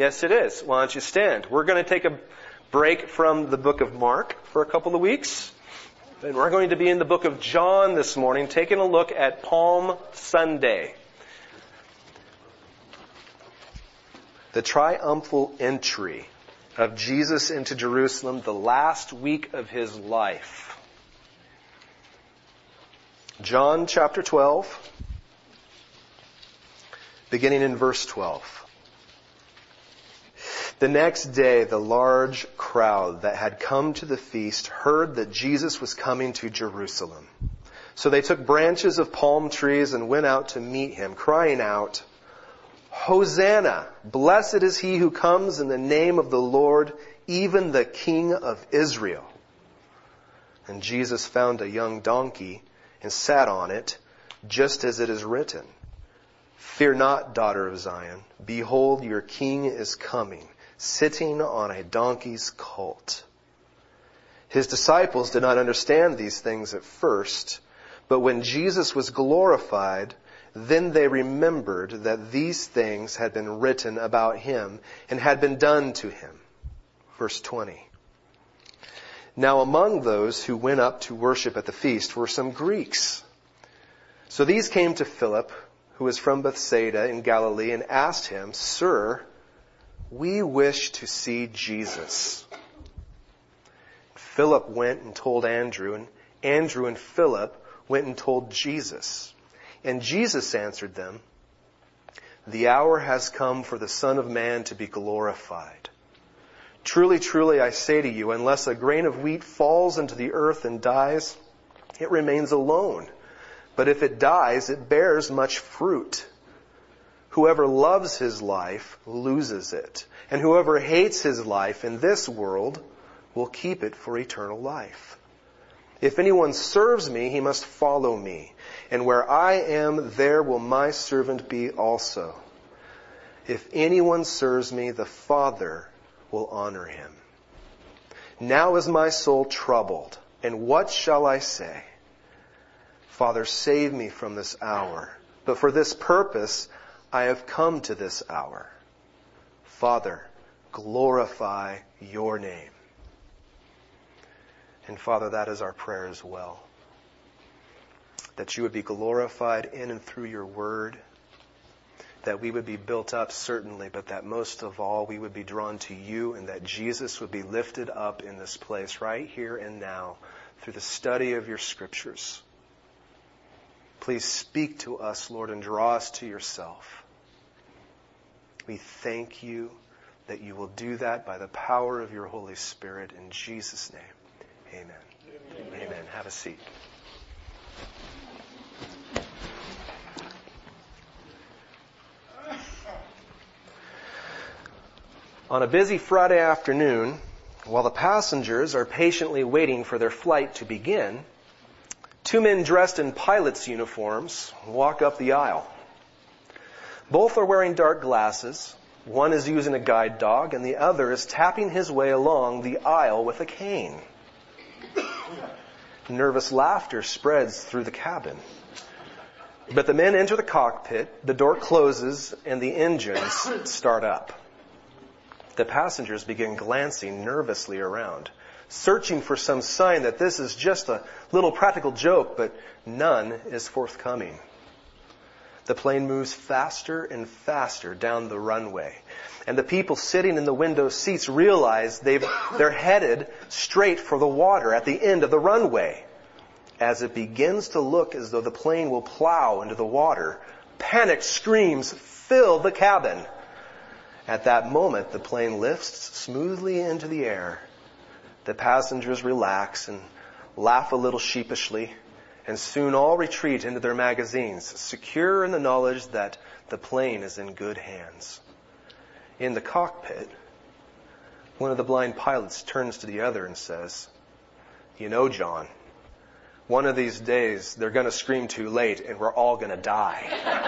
Yes, it is. Why don't you stand? We're going to take a break from the book of Mark for a couple of weeks. And we're going to be in the book of John this morning, taking a look at Palm Sunday. The triumphal entry of Jesus into Jerusalem, the last week of his life. John chapter 12, beginning in verse 12. The next day, the large crowd that had come to the feast heard that Jesus was coming to Jerusalem. So they took branches of palm trees and went out to meet him, crying out, "Hosanna! Blessed is he who comes in the name of the Lord, even the King of Israel." And Jesus found a young donkey and sat on it, just as it is written, "Fear not, daughter of Zion. Behold, your king is coming, sitting on a donkey's colt." His disciples did not understand these things at first, but when Jesus was glorified, then they remembered that these things had been written about him and had been done to him. Verse 20. Now among those who went up to worship at the feast were some Greeks. So these came to Philip, who was from Bethsaida in Galilee, and asked him, "Sir, we wish to see Jesus." Philip went and told Andrew, and Andrew and Philip went and told Jesus. And Jesus answered them, "The hour has come for the Son of Man to be glorified. Truly, truly, I say to you, unless a grain of wheat falls into the earth and dies, it remains alone. But if it dies, it bears much fruit. Whoever loves his life loses it, and whoever hates his life in this world will keep it for eternal life. If anyone serves me, he must follow me, and where I am, there will my servant be also. If anyone serves me, the Father will honor him. Now is my soul troubled, and what shall I say? Father, save me from this hour. But for this purpose I have come to this hour. Father, glorify your name." And Father, that is our prayer as well. That you would be glorified in and through your word. That we would be built up, certainly, but that most of all we would be drawn to you, and that Jesus would be lifted up in this place right here and now through the study of your scriptures. Please speak to us, Lord, and draw us to yourself. We thank you that you will do that by the power of your Holy Spirit. In Jesus' name, amen. Amen. Have a seat. On a busy Friday afternoon, while the passengers are patiently waiting for their flight to begin, two men dressed in pilots' uniforms walk up the aisle. Both are wearing dark glasses. One is using a guide dog, and the other is tapping his way along the aisle with a cane. Nervous laughter spreads through the cabin. But the men enter the cockpit, the door closes, and the engines start up. The passengers begin glancing nervously around, searching for some sign that this is just a little practical joke, but none is forthcoming. The plane moves faster and faster down the runway, and the people sitting in the window seats realize they're headed straight for the water at the end of the runway. As it begins to look as though the plane will plow into the water, panicked screams fill the cabin. At that moment, the plane lifts smoothly into the air. The passengers relax and laugh a little sheepishly, and soon all retreat into their magazines, secure in the knowledge that the plane is in good hands. In the cockpit, one of the blind pilots turns to the other and says, "You know, John, one of these days they're going to scream too late and we're all going to die."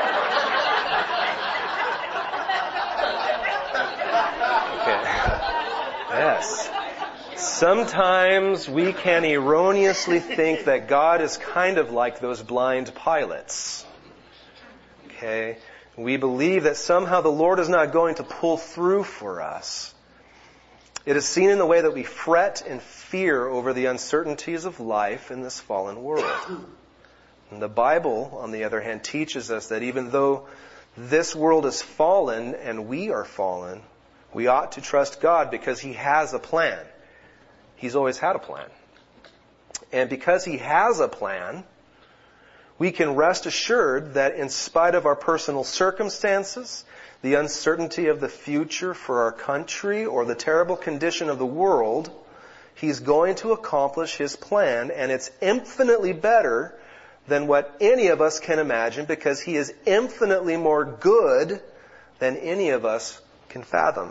Okay. Yes. Sometimes we can erroneously think that God is kind of like those blind pilots. Okay? We believe that somehow the Lord is not going to pull through for us. It is seen in the way that we fret and fear over the uncertainties of life in this fallen world. And the Bible, on the other hand, teaches us that even though this world is fallen and we are fallen, we ought to trust God because He has a plan. He's always had a plan. And because He has a plan, we can rest assured that in spite of our personal circumstances, the uncertainty of the future for our country, or the terrible condition of the world, He's going to accomplish His plan, and it's infinitely better than what any of us can imagine, because He is infinitely more good than any of us can fathom.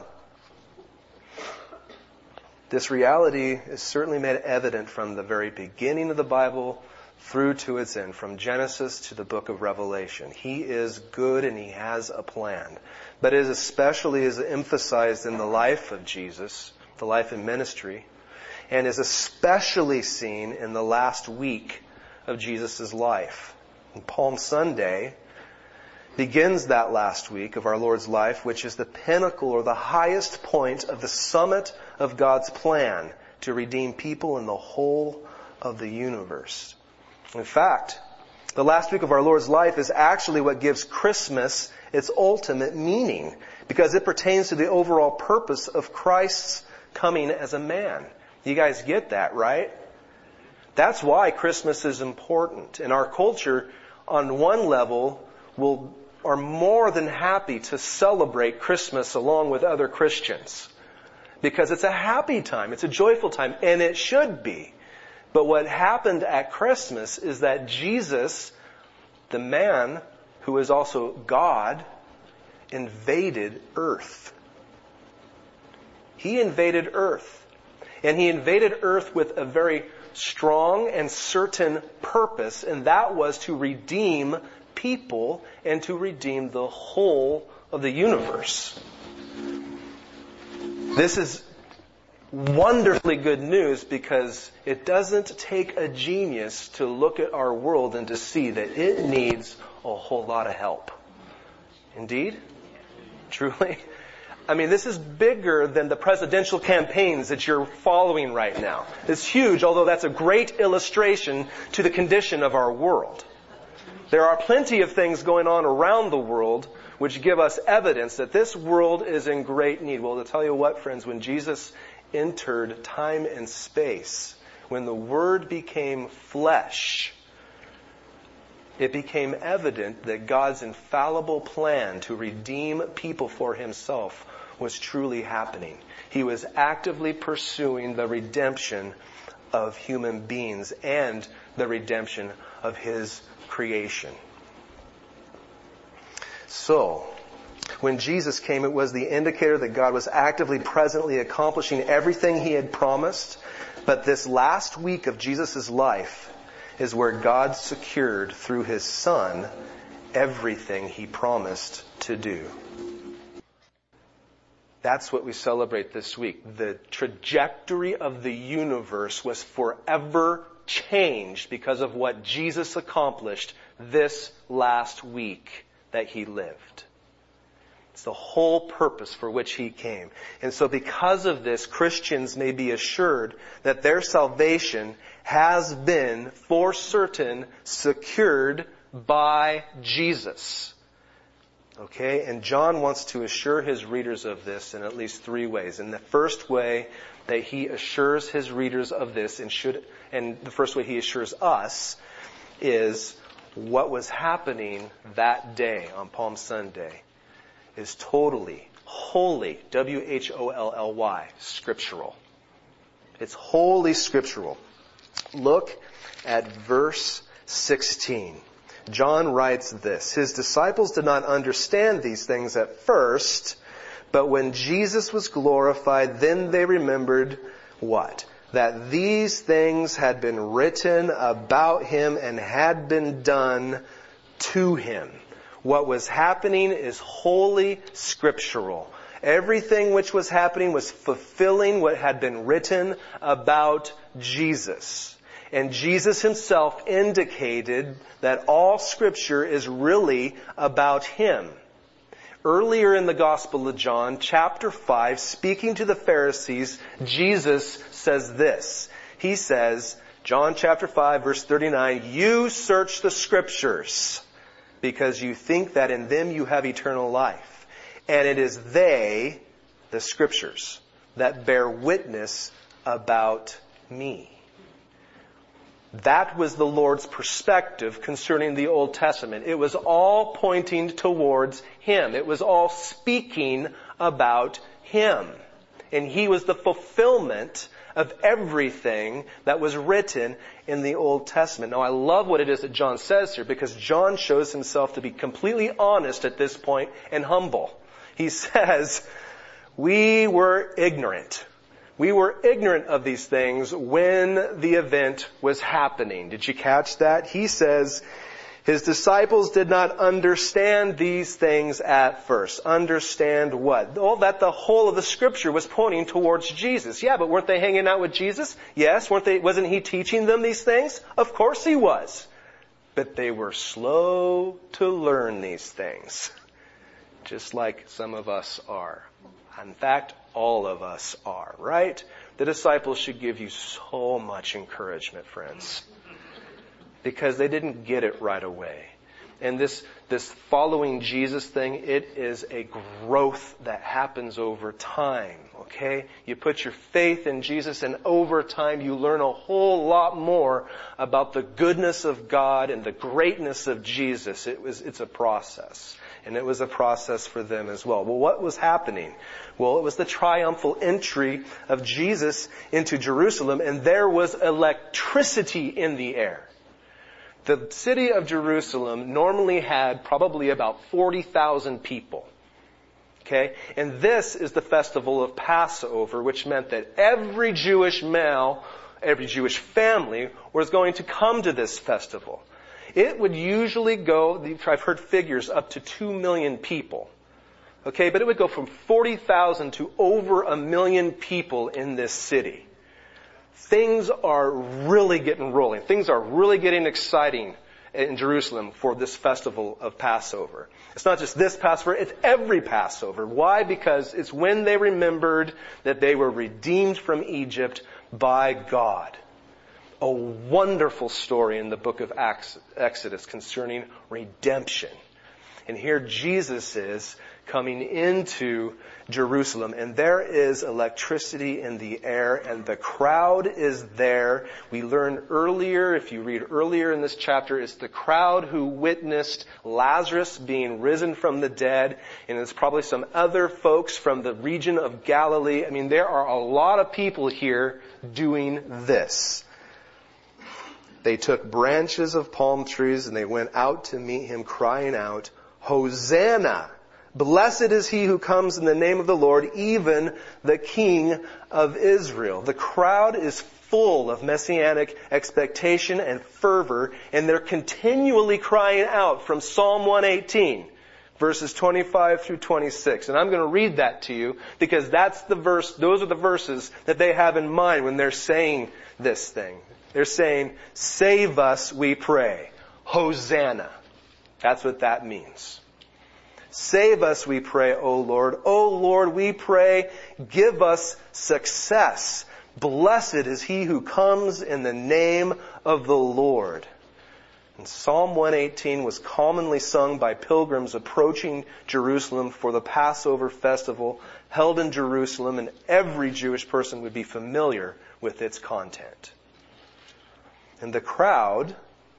This reality is certainly made evident from the very beginning of the Bible through to its end, from Genesis to the book of Revelation. He is good and He has a plan. But it is especially is emphasized in the life of Jesus, the life and ministry, and is especially seen in the last week of Jesus' life. And Palm Sunday begins that last week of our Lord's life, which is the pinnacle or the highest point of the summit of God's plan to redeem people in the whole of the universe. In fact, the last week of our Lord's life is actually what gives Christmas its ultimate meaning, because it pertains to the overall purpose of Christ's coming as a man. You guys get that, right? That's why Christmas is important. And our culture, on one level, are more than happy to celebrate Christmas along with other Christians. Because it's a happy time, it's a joyful time, and it should be. But what happened at Christmas is that Jesus, the man who is also God, invaded earth. He invaded earth. And He invaded earth with a very strong and certain purpose, and that was to redeem people and to redeem the whole of the universe. This is wonderfully good news, because it doesn't take a genius to look at our world and to see that it needs a whole lot of help. Indeed? Truly? I mean, this is bigger than the presidential campaigns that you're following right now. It's huge, although that's a great illustration to the condition of our world. There are plenty of things going on around the world which give us evidence that this world is in great need. Well, to tell you what, friends, when Jesus entered time and space, when the Word became flesh, it became evident that God's infallible plan to redeem people for Himself was truly happening. He was actively pursuing the redemption of human beings and the redemption of His creation. So, when Jesus came, it was the indicator that God was actively, presently accomplishing everything He had promised. But this last week of Jesus' life is where God secured through His Son everything He promised to do. That's what we celebrate this week. The trajectory of the universe was forever changed because of what Jesus accomplished this last week that He lived. It's the whole purpose for which He came. And so because of this, Christians may be assured that their salvation has been, for certain, secured by Jesus. Okay? And John wants to assure his readers of this in at least three ways. And the first way that he assures his readers of this, and the first way he assures us, is what was happening that day on Palm Sunday is totally, wholly, W-H-O-L-L-Y, scriptural. It's wholly scriptural. Look at verse 16. John writes this: His disciples did not understand these things at first, but when Jesus was glorified, then they remembered what? That these things had been written about Him and had been done to Him. What was happening is wholly scriptural. Everything which was happening was fulfilling what had been written about Jesus. And Jesus Himself indicated that all Scripture is really about Him. Earlier in the Gospel of John, chapter 5, speaking to the Pharisees, Jesus says this. He says, John chapter 5, verse 39, "You search the Scriptures because you think that in them you have eternal life. And it is they, the Scriptures, that bear witness about me." That was the Lord's perspective concerning the Old Testament. It was all pointing towards Him. It was all speaking about Him. And He was the fulfillment of everything that was written in the Old Testament. Now I love what it is that John says here, because John shows himself to be completely honest at this point and humble. He says, we were ignorant. We were ignorant of these things when the event was happening. Did you catch that? He says, his disciples did not understand these things at first. Understand what? Oh, that the whole of the Scripture was pointing towards Jesus. Yeah, but weren't they hanging out with Jesus? Yes. Wasn't He teaching them these things? Of course He was. But they were slow to learn these things. Just like some of us are. In fact, all of us are, right? The disciples should give you so much encouragement, friends. Because they didn't get it right away. And this following Jesus thing, it is a growth that happens over time, okay? You put your faith in Jesus, and over time you learn a whole lot more about the goodness of God and the greatness of Jesus. It's a process. And it was a process for them as well. Well, what was happening? Well, it was the triumphal entry of Jesus into Jerusalem, and there was electricity in the air. The city of Jerusalem normally had probably about 40,000 people. Okay? And this is the festival of Passover, which meant that every Jewish male, every Jewish family was going to come to this festival. It would usually go, I've heard figures, up to 2 million people. Okay, but it would go from 40,000 to over 1 million people in this city. Things are really getting rolling. Things are really getting exciting in Jerusalem for this festival of Passover. It's not just this Passover, it's every Passover. Why? Because it's when they remembered that they were redeemed from Egypt by God. A wonderful story in the book of Exodus concerning redemption. And here Jesus is coming into Jerusalem, and there is electricity in the air, and the crowd is there. We learn earlier, if you read earlier in this chapter, it's the crowd who witnessed Lazarus being risen from the dead, and it's probably some other folks from the region of Galilee. I mean, there are a lot of people here doing this. They took branches of palm trees and they went out to meet Him, crying out, "Hosanna! Blessed is He who comes in the name of the Lord, even the King of Israel." The crowd is full of messianic expectation and fervor, and they're continually crying out from Psalm 118, verses 25 through 26. And I'm going to read that to you because that's the verse, those are the verses that they have in mind when they're saying this thing. They're saying, "Save us, we pray. Hosanna." That's what that means. Save us, we pray, O Lord. O Lord, we pray, give us success. Blessed is He who comes in the name of the Lord. And Psalm 118 was commonly sung by pilgrims approaching Jerusalem for the Passover festival held in Jerusalem, and every Jewish person would be familiar with its content. And the crowd,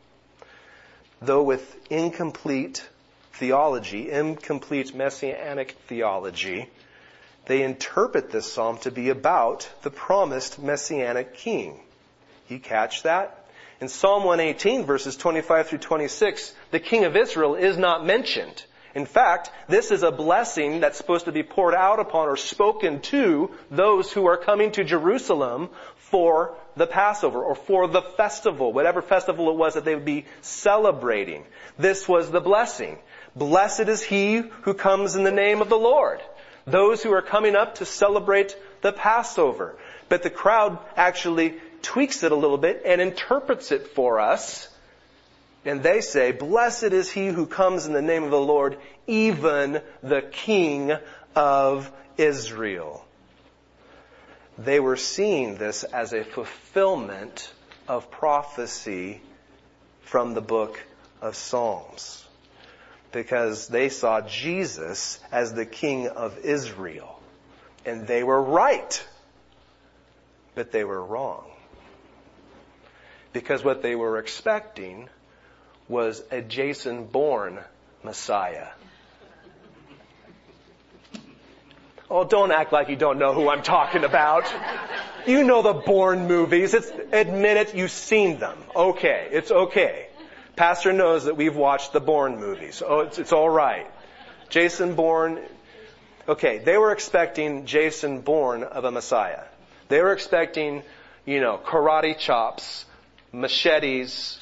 though with incomplete theology, incomplete messianic theology, they interpret this psalm to be about the promised messianic king. You catch that? In Psalm 118, verses 25 through 26, the King of Israel is not mentioned. In fact, this is a blessing that's supposed to be poured out upon or spoken to those who are coming to Jerusalem for the Passover or for the festival, whatever festival it was that they would be celebrating. This was the blessing. Blessed is He who comes in the name of the Lord. Those who are coming up to celebrate the Passover. But the crowd actually tweaks it a little bit and interprets it for us And they say, "Blessed is he who comes in the name of the Lord, even the King of Israel." They were seeing this as a fulfillment of prophecy from the book of Psalms, because they saw Jesus as the King of Israel. And they were right, but they were wrong. Because what they were expecting was a Jason-born Messiah. Oh, don't act like you don't know who I'm talking about. You know the Bourne movies. Admit it, you've seen them. Okay, it's okay. Pastor knows that we've watched the Bourne movies. Oh, it's all right. Jason Bourne. Okay, they were expecting Jason Bourne of a Messiah. They were expecting, karate chops, machetes,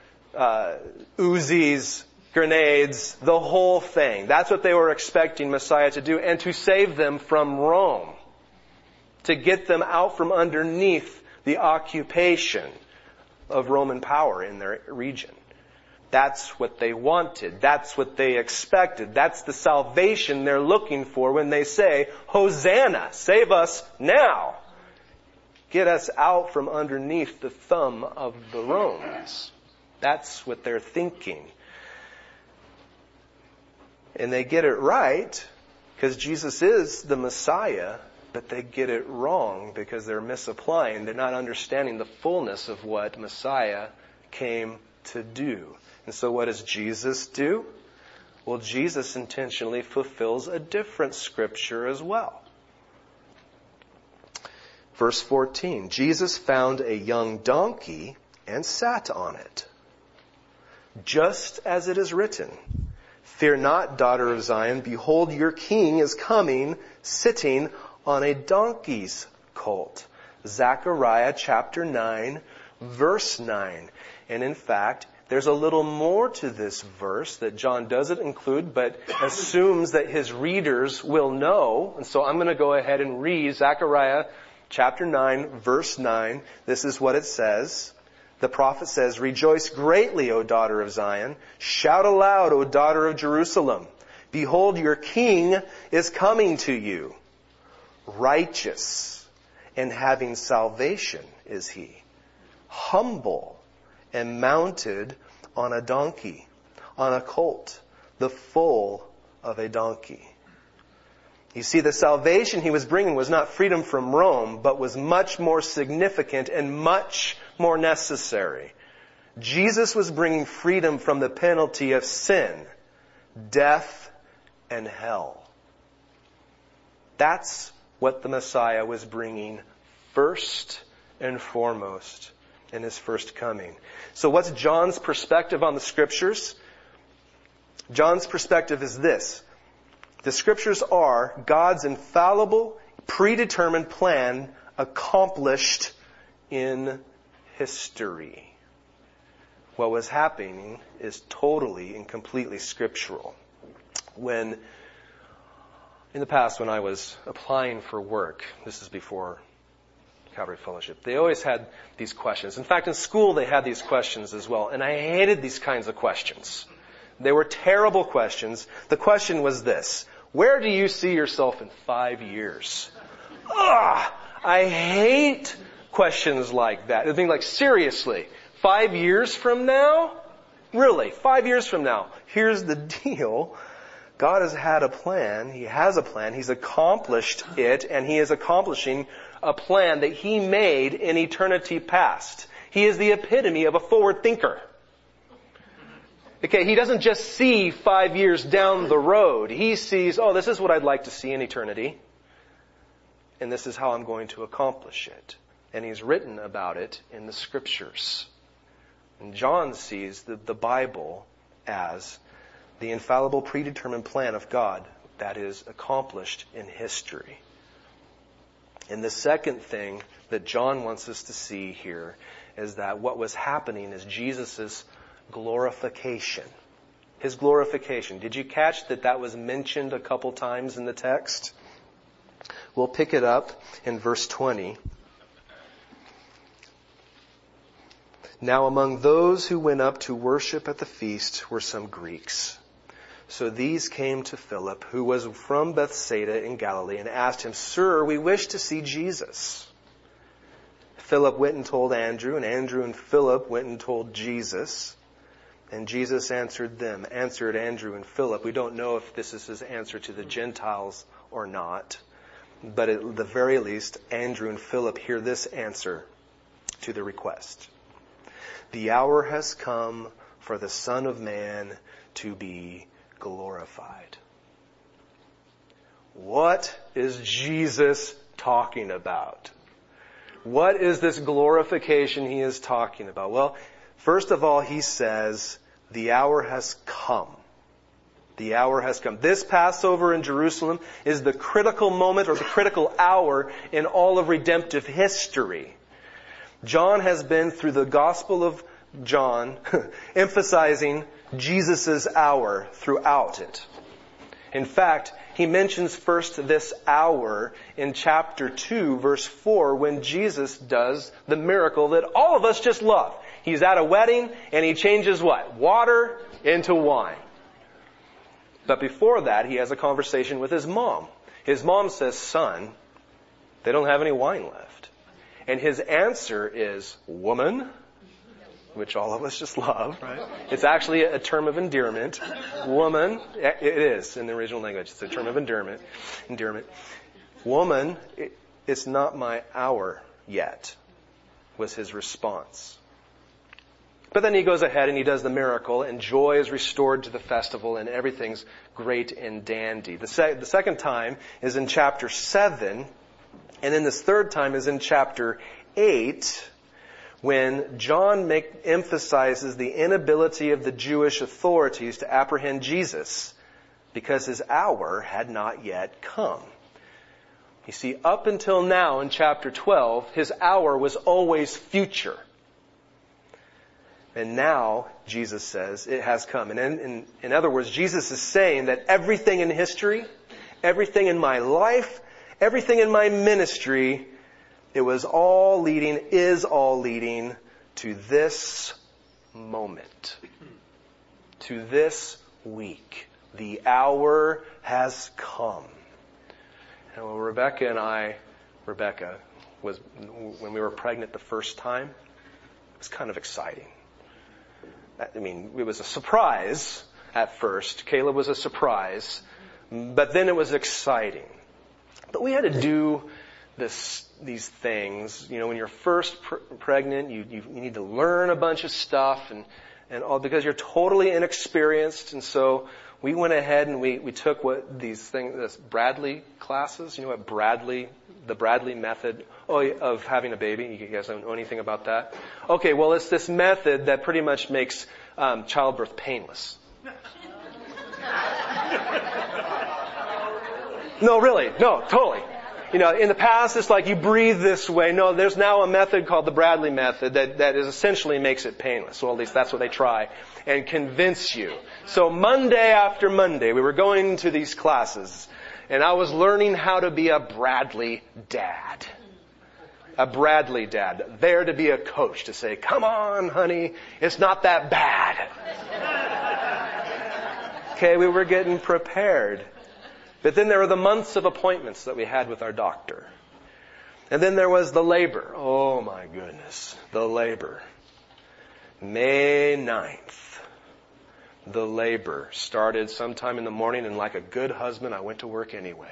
Uzis, grenades, the whole thing. That's what they were expecting Messiah to do, and to save them from Rome, to get them out from underneath the occupation of Roman power in their region. That's what they wanted. That's what they expected. That's the salvation they're looking for when they say, "Hosanna, save us now. Get us out from underneath the thumb of the Romans." That's what they're thinking. And they get it right because Jesus is the Messiah, but they get it wrong because they're misapplying. They're not understanding the fullness of what Messiah came to do. And so what does Jesus do? Well, Jesus intentionally fulfills a different scripture as well. Verse 14, Jesus found a young donkey and sat on it, just as it is written, "Fear not, daughter of Zion, behold, your king is coming, sitting on a donkey's colt." Zechariah chapter 9, verse 9. And in fact, there's a little more to this verse that John doesn't include, but assumes that his readers will know. And so I'm going to go ahead and read Zechariah chapter 9, verse 9. This is what it says. The prophet says, "Rejoice greatly, O daughter of Zion. Shout aloud, O daughter of Jerusalem. Behold, your king is coming to you. Righteous and having salvation is he. Humble and mounted on a donkey, on a colt, the foal of a donkey." You see, the salvation he was bringing was not freedom from Rome, but was much more significant and much more necessary. Jesus was bringing freedom from the penalty of sin, death, and hell. That's what the Messiah was bringing first and foremost in his first coming. So what's John's perspective on the Scriptures? John's perspective is this. The Scriptures are God's infallible, predetermined plan accomplished in history. What was happening is totally and completely scriptural. In the past, when I was applying for work, this is before Calvary Fellowship, they always had these questions. In fact, in school they had these questions as well, and I hated these kinds of questions. They were terrible questions. The question was this: where do you see yourself in 5 years? I hate questions like that. I think, like, seriously, 5 years from now? Really, 5 years from now? Here's the deal. God has had a plan. He has a plan. He's accomplished it, and He is accomplishing a plan that He made in eternity past. He is the epitome of a forward thinker. Okay, He doesn't just see 5 years down the road. He sees, this is what I'd like to see in eternity, and this is how I'm going to accomplish it. And He's written about it in the Scriptures. And John sees the Bible as the infallible, predetermined plan of God that is accomplished in history. And the second thing that John wants us to see here is that what was happening is Jesus' glorification. His glorification. Did you catch that was mentioned a couple times in the text? We'll pick it up in verse 20. Now among those who went up to worship at the feast were some Greeks. So these came to Philip, who was from Bethsaida in Galilee, and asked him, "Sir, we wish to see Jesus." Philip went and told Andrew, and Andrew and Philip went and told Jesus. And Jesus answered Andrew and Philip. We don't know if this is his answer to the Gentiles or not. But at the very least, Andrew and Philip hear this answer to the request. The hour has come for the Son of Man to be glorified. What is Jesus talking about? What is this glorification he is talking about? Well, first of all, he says, the hour has come. The hour has come. This Passover in Jerusalem is the critical moment or the critical hour in all of redemptive history. John has been through the Gospel of John emphasizing Jesus' hour throughout it. In fact, he mentions first this hour in chapter 2, verse 4, when Jesus does the miracle that all of us just love. He's at a wedding and he changes what? Water into wine. But before that, he has a conversation with his mom. His mom says, "Son, they don't have any wine left." And his answer is, "Woman," which all of us just love, right? It's actually a term of endearment. Woman, it is in the original language. It's a term of endearment. Woman, it's not my hour yet, was his response. But then he goes ahead and he does the miracle, and joy is restored to the festival, and everything's great and dandy. The second time is in chapter 7, and then this third time is in chapter 8, when John emphasizes the inability of the Jewish authorities to apprehend Jesus because his hour had not yet come. You see, up until now in chapter 12, his hour was always future. And now, Jesus says, it has come. And in other words, Jesus is saying that everything in history, everything in my life, everything in my ministry, is all leading to this moment, to this week. The hour has come. And when Rebecca was, when we were pregnant the first time, it was kind of exciting. I mean, it was a surprise at first. Caleb was a surprise, but then it was exciting. But we had to do these things. You know, when you're first pregnant, you need to learn a bunch of stuff and all, because you're totally inexperienced. And so we went ahead and we took this Bradley classes. You know what the Bradley method of having a baby. You guys don't know anything about that? Okay, well, it's this method that pretty much makes childbirth painless. No, really. No, totally. You know, in the past, it's like you breathe this way. No, there's now a method called the Bradley method that essentially makes it painless. Well, at least that's what they try and convince you. So Monday after Monday, we were going to these classes, and I was learning how to be a Bradley dad. A Bradley dad. There to be a coach, to say, "Come on, honey, it's not that bad." Okay, we were getting prepared. But then there were the months of appointments that we had with our doctor. And then there was the labor. Oh my goodness, the labor. May 9th, the labor started sometime in the morning, and like a good husband, I went to work anyway.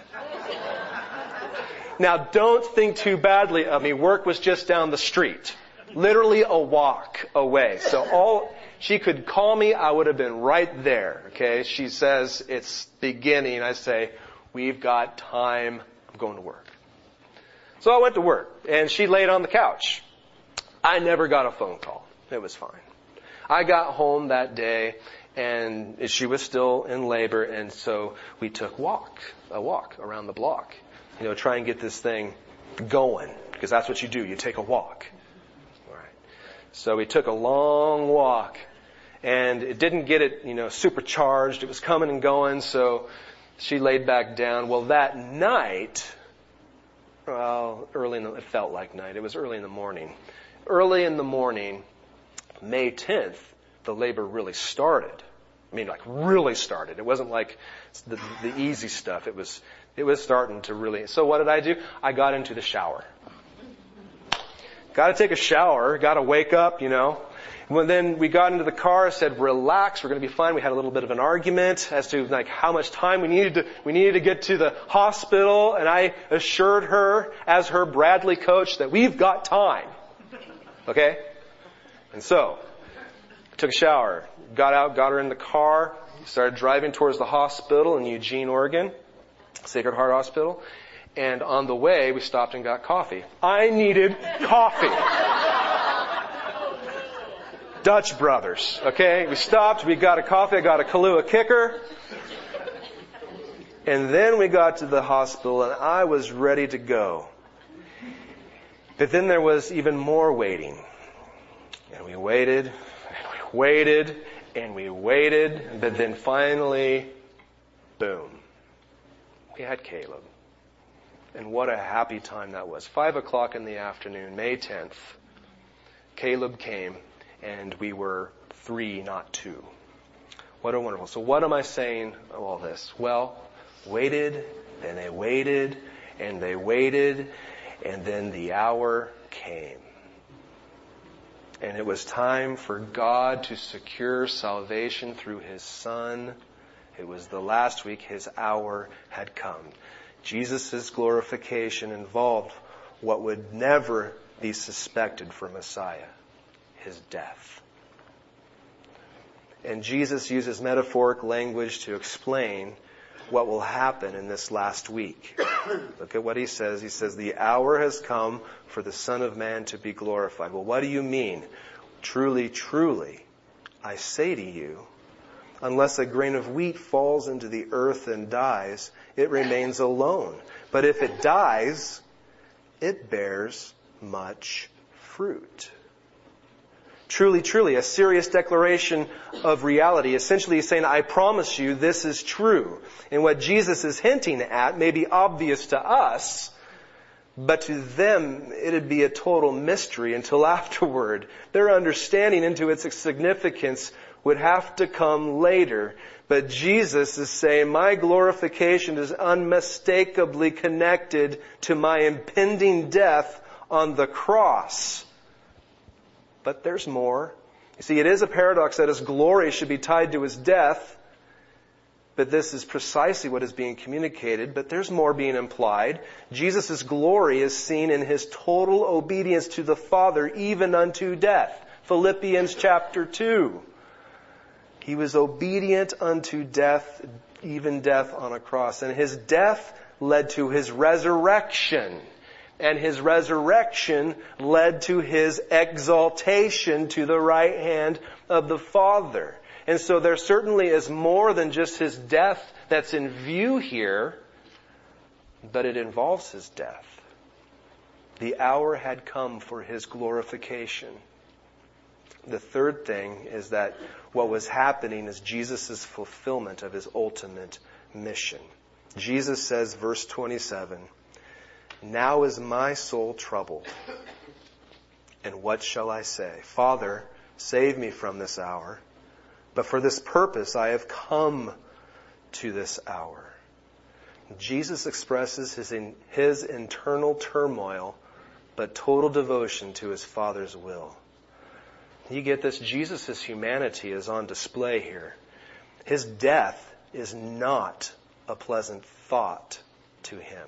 Now, don't think too badly of me. Work was just down the street. Literally a walk away. So she could call me, I would have been right there. Okay? She says, "It's beginning." I say, "We've got time. I'm going to work." So I went to work, and she laid on the couch. I never got a phone call. It was fine. I got home that day, and she was still in labor, and so we took a walk around the block. You know, try and get this thing going, because that's what you do. You take a walk. All right. So we took a long walk, and it didn't get it, supercharged. It was coming and going, so she laid back down. Well, that night, it felt like night. It was early in the morning. Early in the morning, May 10th, the labor really started. I mean, like really started. It wasn't like the easy stuff. It was starting to really. So what did I do? I got into the shower. Got to take a shower. Got to wake up, When then we got into the car, I said, relax, we're going to be fine. We had a little bit of an argument as to like how much time we needed to get to the hospital, and I assured her, as her Bradley coach, that we've got time. Okay? And so, I took a shower, got out, got her in the car, started driving towards the hospital in Eugene, Oregon, Sacred Heart Hospital, and on the way, we stopped and got coffee. I needed coffee. Dutch Brothers, okay? We stopped, we got a coffee, I got a Kahlua kicker. And then we got to the hospital and I was ready to go. But then there was even more waiting. And we waited, and we waited, and we waited. But then finally, boom. We had Caleb. And what a happy time that was. 5:00 in the afternoon, May 10th. Caleb came. And we were 3, not 2. What a wonderful. So what am I saying of all this? Well, waited, and they waited, and they waited, and then the hour came. And it was time for God to secure salvation through His Son. It was the last week. His hour had come. Jesus' glorification involved what would never be suspected for Messiah. His death. And Jesus uses metaphoric language to explain what will happen in this last week. Look at what He says. He says, the hour has come for the Son of Man to be glorified. Well, what do you mean? Truly, truly, I say to you, unless a grain of wheat falls into the earth and dies, it remains alone. But if it dies, it bears much fruit. Truly, truly, a serious declaration of reality. Essentially, He's saying, I promise you this is true. And what Jesus is hinting at may be obvious to us, but to them it'd be a total mystery until afterward. Their understanding into its significance would have to come later. But Jesus is saying, my glorification is unmistakably connected to my impending death on the cross. But there's more. You see, it is a paradox that His glory should be tied to His death. But this is precisely what is being communicated. But there's more being implied. Jesus' glory is seen in His total obedience to the Father, even unto death. Philippians chapter 2. He was obedient unto death, even death on a cross. And His death led to His resurrection. And His resurrection led to His exaltation to the right hand of the Father. And so there certainly is more than just His death that's in view here, but it involves His death. The hour had come for His glorification. The third thing is that what was happening is Jesus' fulfillment of His ultimate mission. Jesus says, verse 27, now is my soul troubled. And what shall I say? Father, save me from this hour. But for this purpose I have come to this hour. Jesus expresses his internal turmoil, but total devotion to His Father's will. You get this? Jesus' humanity is on display here. His death is not a pleasant thought to Him.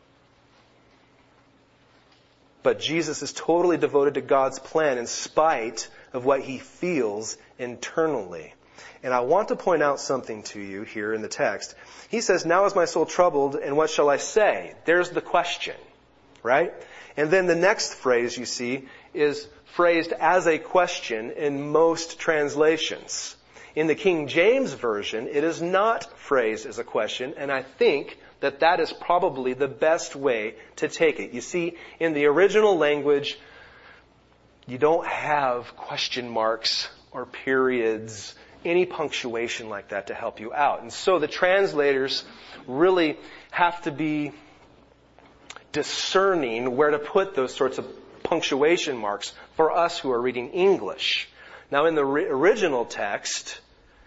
But Jesus is totally devoted to God's plan in spite of what He feels internally. And I want to point out something to you here in the text. He says, now is my soul troubled, and what shall I say? There's the question, right? And then the next phrase, you see, is phrased as a question in most translations. In the King James Version, it is not phrased as a question, and I think that is probably the best way to take it. You see, in the original language, you don't have question marks or periods, any punctuation like that to help you out. And so the translators really have to be discerning where to put those sorts of punctuation marks for us who are reading English. Now in the original text,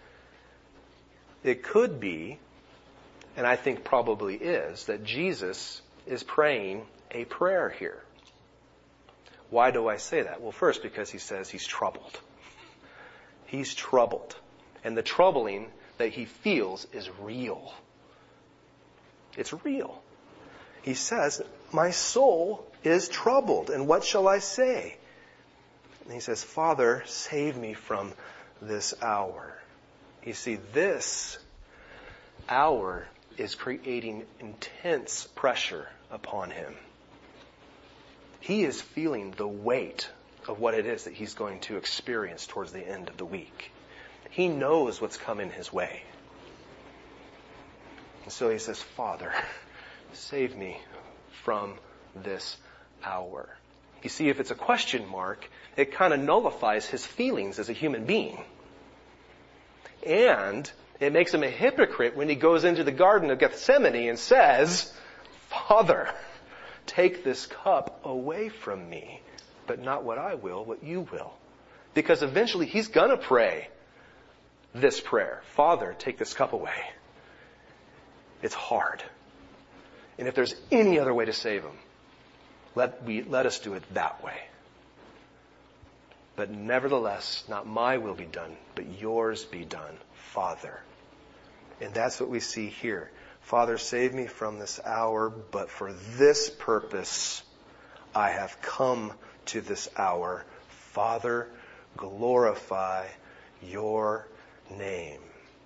it could be, and I think probably is, that Jesus is praying a prayer here. Why do I say that? Well, first, because he says he's troubled. He's troubled. And the troubling that he feels is real. It's real. He says, my soul is troubled, and what shall I say? And he says, Father, save me from this hour. You see, this hour is creating intense pressure upon him. He is feeling the weight of what it is that he's going to experience towards the end of the week. He knows what's coming his way. And so he says, Father, save me from this hour. You see, if it's a question mark, it kind of nullifies his feelings as a human being. And it makes him a hypocrite when he goes into the Garden of Gethsemane and says, Father, take this cup away from me, but not what I will, what you will. Because eventually he's going to pray this prayer. Father, take this cup away. It's hard. And if there's any other way to save him, let us do it that way. But nevertheless, not my will be done, but yours be done, Father. And that's what we see here. Father, save me from this hour, but for this purpose I have come to this hour. Father, glorify your name.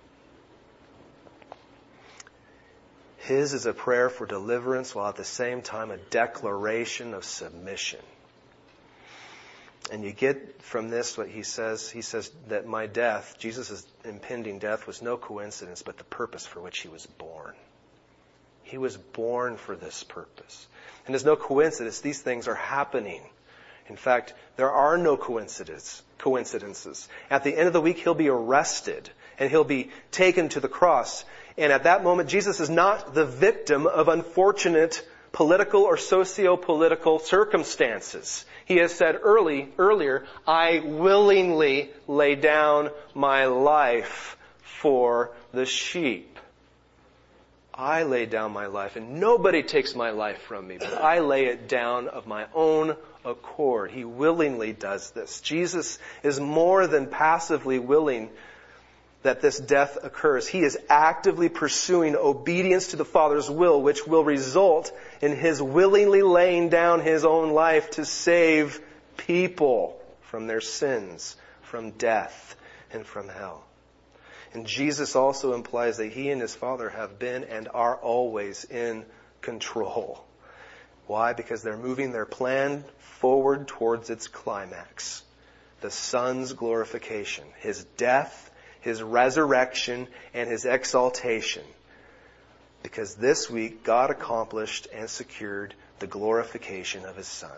His is a prayer for deliverance, while at the same time a declaration of submission. And you get from this what he says. He says that my death, Jesus' impending death, was no coincidence, but the purpose for which he was born. He was born for this purpose. And there's no coincidence. These things are happening. In fact, there are no coincidences. At the end of the week, he'll be arrested and he'll be taken to the cross. And at that moment, Jesus is not the victim of unfortunate political or socio-political circumstances. He has said earlier, I willingly lay down my life for the sheep. I lay down my life, and nobody takes my life from me, but I lay it down of my own accord. He willingly does this. Jesus is more than passively willing that this death occurs. He is actively pursuing obedience to the Father's will, which will result in his willingly laying down his own life to save people from their sins, from death, and from hell. And Jesus also implies that he and his Father have been and are always in control. Why? Because they're moving their plan forward towards its climax. The Son's glorification, his death, his resurrection, and his exaltation. Because this week God accomplished and secured the glorification of his Son.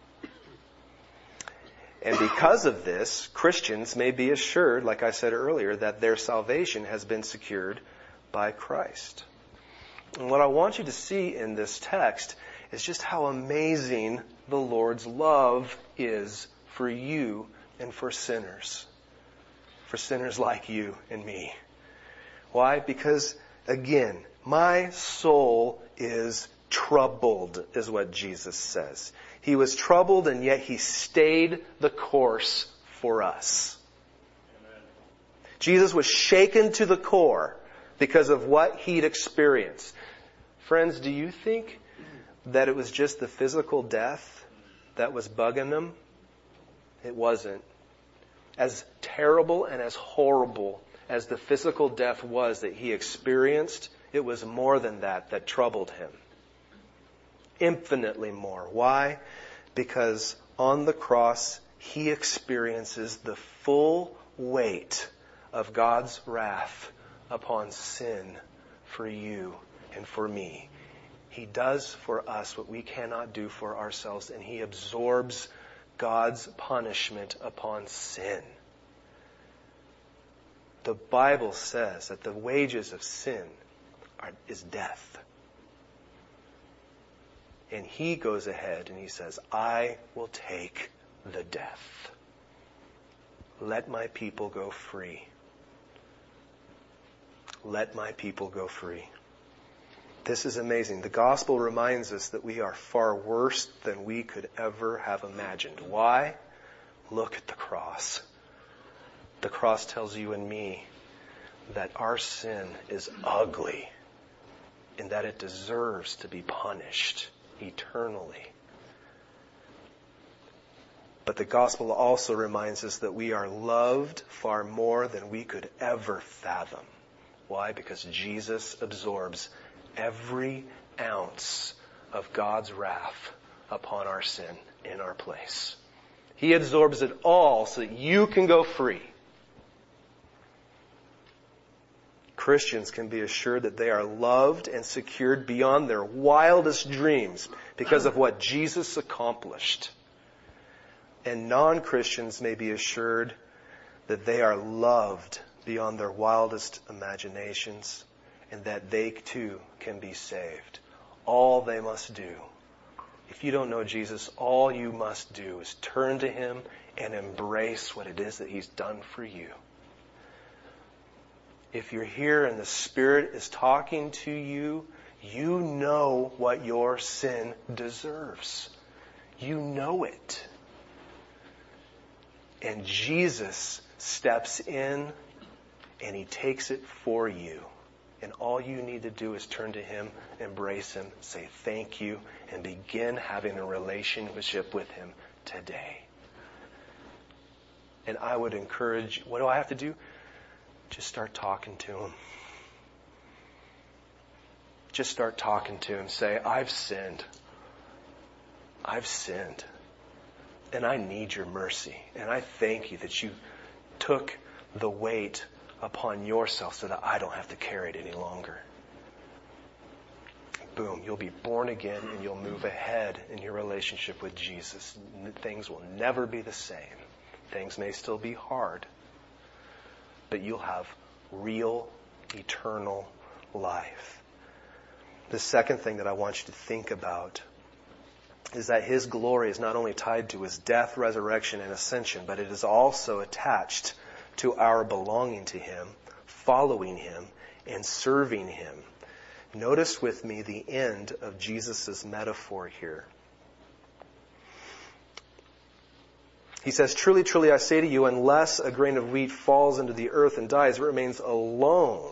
And because of this, Christians may be assured, like I said earlier, that their salvation has been secured by Christ. And what I want you to see in this text is just how amazing the Lord's love is for you and for sinners like you and me. Why? Because, again, my soul is troubled, is what Jesus says. He was troubled, and yet he stayed the course for us. Amen. Jesus was shaken to the core because of what he'd experienced. Friends, do you think that it was just the physical death that was bugging him? It wasn't. As terrible and as horrible as the physical death was that he experienced, it was more than that troubled him. Infinitely more. Why? Because on the cross, he experiences the full weight of God's wrath upon sin for you and for me. He does for us what we cannot do for ourselves, and he absorbs God's punishment upon sin. The Bible says that the wages of sin is death. And he goes ahead and he says, I will take the death. let my people go free. Let my people go free. This is amazing. The gospel reminds us that we are far worse than we could ever have imagined. Why? Look at the cross. The cross tells you and me that our sin is ugly and that it deserves to be punished eternally. But the gospel also reminds us that we are loved far more than we could ever fathom. Why? Because Jesus absorbs every ounce of God's wrath upon our sin in our place. He absorbs it all so that you can go free. Christians can be assured that they are loved and secured beyond their wildest dreams because of what Jesus accomplished. And non-Christians may be assured that they are loved beyond their wildest imaginations and that they too can be saved. All they must do, if you don't know Jesus, all you must do is turn to Him and embrace what it is that He's done for you. If you're here and the Spirit is talking to you, you know what your sin deserves. You know it. And Jesus steps in and He takes it for you. And all you need to do is turn to Him, embrace Him, say thank you, and begin having a relationship with Him today. And I would encourage, what do I have to do? Just start talking to Him. Just start talking to Him. Say, I've sinned. I've sinned. And I need your mercy. And I thank you that you took the weight upon yourself so that I don't have to carry it any longer. Boom, you'll be born again and you'll move ahead in your relationship with Jesus. Things will never be the same. Things may still be hard, but you'll have real, eternal life. The second thing that I want you to think about is that His glory is not only tied to His death, resurrection, and ascension, but it is also attached to our belonging to Him, following Him, and serving Him. Notice with me the end of Jesus' metaphor here. He says, truly, truly, I say to you, unless a grain of wheat falls into the earth and dies, it remains alone.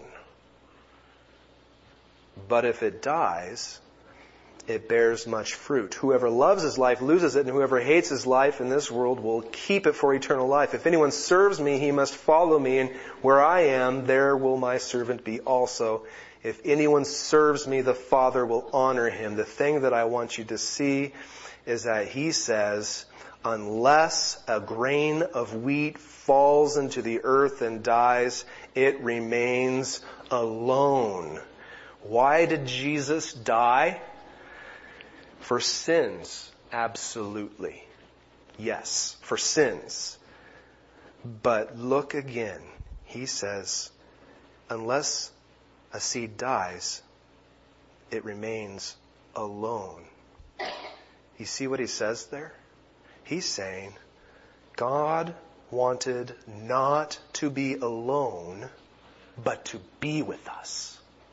But if it dies, it bears much fruit. Whoever loves his life loses it, and whoever hates his life in this world will keep it for eternal life. If anyone serves me, he must follow me, and where I am, there will my servant be also. If anyone serves me, the Father will honor him. The thing that I want you to see is that He says, unless a grain of wheat falls into the earth and dies, it remains alone. Why did Jesus die? For sins, absolutely. Yes, for sins. But look again. He says, unless a seed dies, it remains alone. You see what He says there? He's saying, God wanted not to be alone, but to be with us.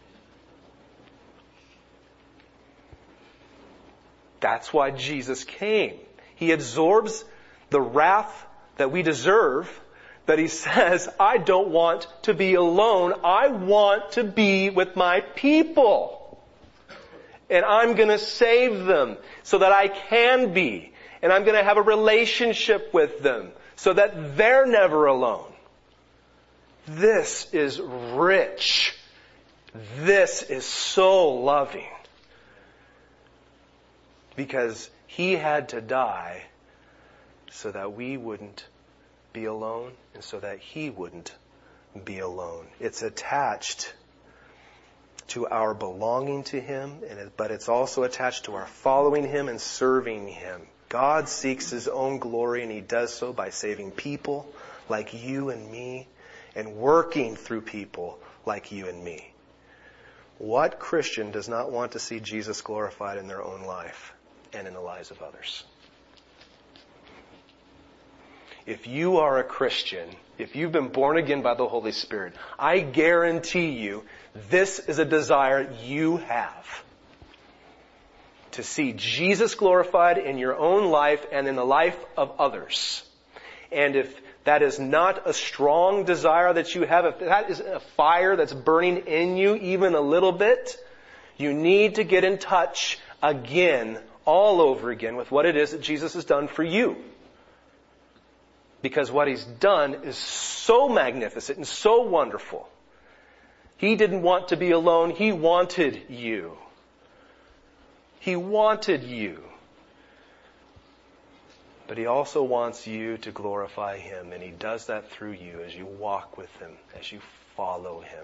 That's why Jesus came. He absorbs the wrath that we deserve, but He says, I don't want to be alone. I want to be with my people. And I'm going to save them so that I can be. And I'm going to have a relationship with them so that they're never alone. This is rich. This is so loving. Because He had to die so that we wouldn't be alone and so that He wouldn't be alone. It's attached to our belonging to Him, but it's also attached to our following Him and serving Him. God seeks His own glory, and He does so by saving people like you and me and working through people like you and me. What Christian does not want to see Jesus glorified in their own life and in the lives of others? if you are a Christian, if you've been born again by the Holy Spirit, I guarantee you this is a desire you have. To see Jesus glorified in your own life and in the life of others. And if that is not a strong desire that you have, if that is a fire that's burning in you even a little bit, you need to get in touch again, all over again, with what it is that Jesus has done for you. Because what He's done is so magnificent and so wonderful. He didn't want to be alone. He wanted you. He wanted you. But He also wants you to glorify Him. And He does that through you as you walk with Him, as you follow Him.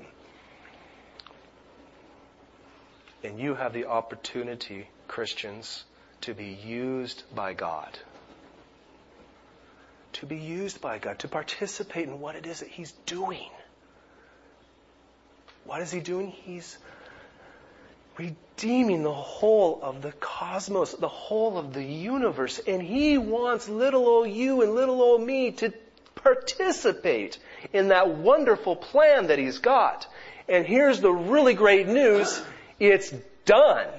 And you have the opportunity, Christians, to be used by God. To be used by God. To participate in what it is that He's doing. What is He doing? He's redeeming the whole of the cosmos, the whole of the universe. And He wants little old you and little old me to participate in that wonderful plan that He's got. And here's the really great news. It's done.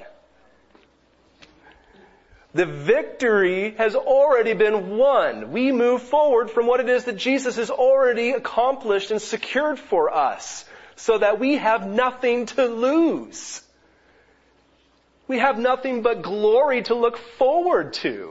The victory has already been won. We move forward from what it is that Jesus has already accomplished and secured for us, so that we have nothing to lose. We have nothing but glory to look forward to.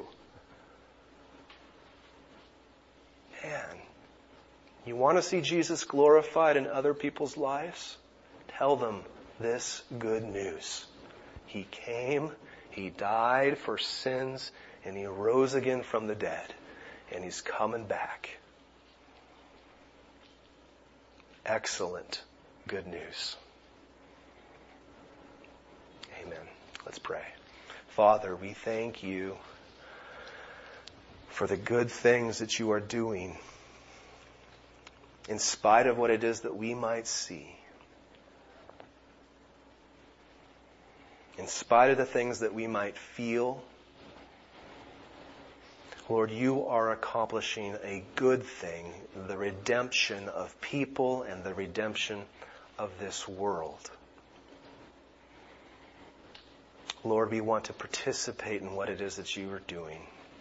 Man, you want to see Jesus glorified in other people's lives? Tell them this good news. He came, He died for sins, and He rose again from the dead. And He's coming back. Excellent good news. Amen. Let's pray. Father, we thank You for the good things that You are doing, in spite of what it is that we might see. In spite of the things that we might feel, Lord, You are accomplishing a good thing, the redemption of people and the redemption of this world. Lord, we want to participate in what it is that You are doing.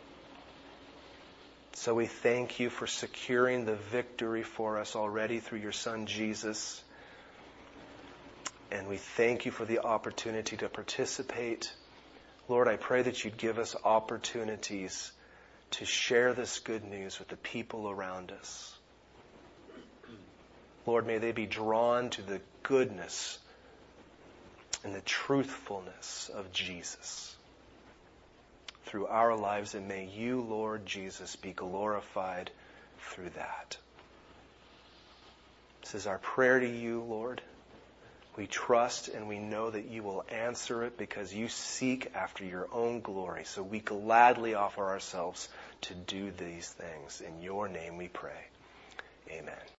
So we thank You for securing the victory for us already through Your Son, Jesus. And we thank You for the opportunity to participate. Lord, I pray that You'd give us opportunities to share this good news with the people around us. Lord, may they be drawn to the goodness and the truthfulness of Jesus through our lives. And may You, Lord Jesus, be glorified through that. This is our prayer to You, Lord. We trust and we know that You will answer it, because You seek after Your own glory. So we gladly offer ourselves to do these things. In Your name we pray. Amen.